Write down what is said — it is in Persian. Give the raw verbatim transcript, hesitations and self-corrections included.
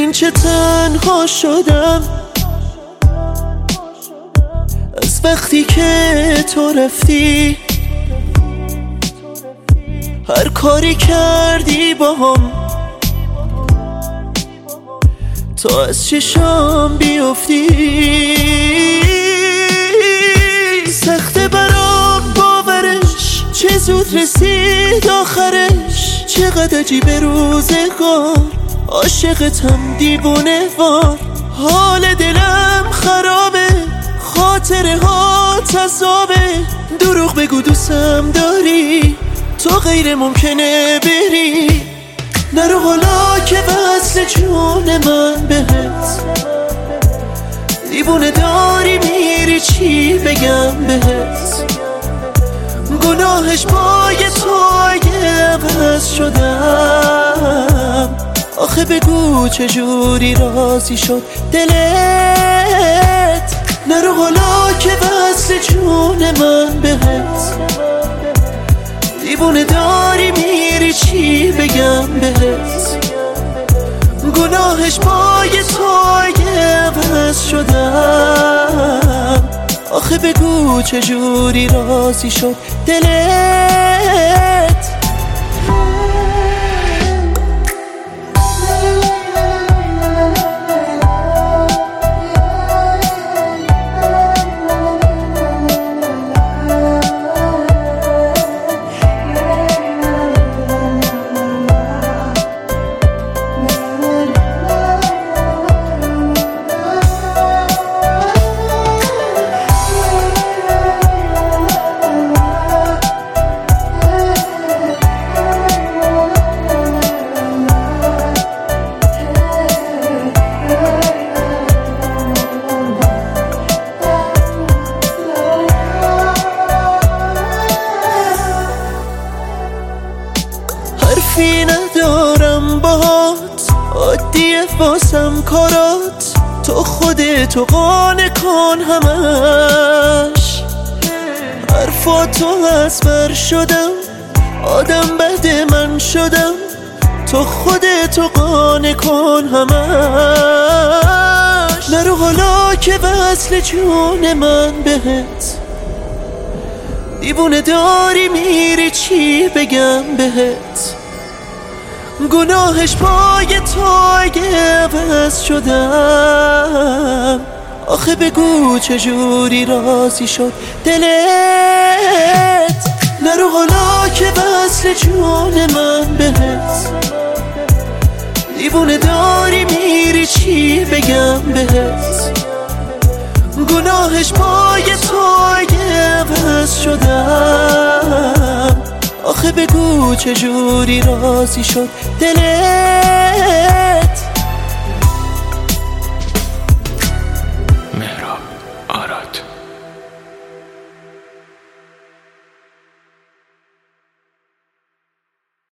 ببین چه تنها شدم از وقتی که تو رفتی. هر کاری کردی با هم تا از چشام بیفتی. سخته برام باورش، چه زود رسید آخرش. چقدر عجیبه روزگار، عاشقتم دیوونه وار. حال دلم خرابه، خاطره ها تزابه. دروغ بگو دوستم داری، تو غیر ممکنه بری. نرو حالا که وصل جون من بهت. دیوونه داری میری، چی بگم بهت. گناهش پای تو اگه عوض شدم. آخه بگو چجوری راضی شد دلت. نرو حالا که وصل جون من بهت. دیوونه داری میری، چی بگم بهت. گناهش پای تو اگه عوض شدم. آخه بگو چجوری راضی شد دلت. حرفی ندارم باهات، عادیه واسم کارات. تو خودتو قانع کن همش. حرفاتو از بر شدم، آدم بد من شدم. تو خودتو قانع کن همش. نرو حالا که وصل جون من بهت. دیوونه داری میری، چی بگم بهت. گناهش پای تو اگه عوض شدم. آخه بگو چجوری راضی شد دلت. نرو حالا که وصل جون من بهت. دیوونه داری میری، چی بگم بهت. گناهش پای تو اگه عوض شدم. آخه بگو چجوری راضی شد دلت.